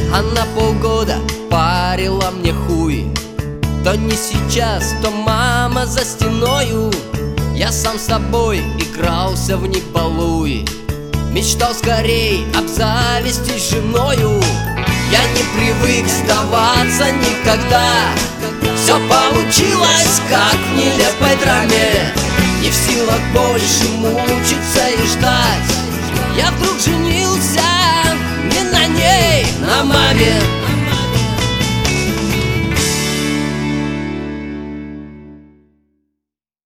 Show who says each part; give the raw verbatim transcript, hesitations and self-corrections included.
Speaker 1: Она полгода парила мне хуй. То не сейчас, то мама за стеною. Я сам с собой игрался в небалуй. Мечтал скорей обзавестись женою. Я не привык сдаваться никогда. Все получилось, как в нелепой драме. Не в силах больше мучиться и ждать. Я вдруг женился не на ней, на маме.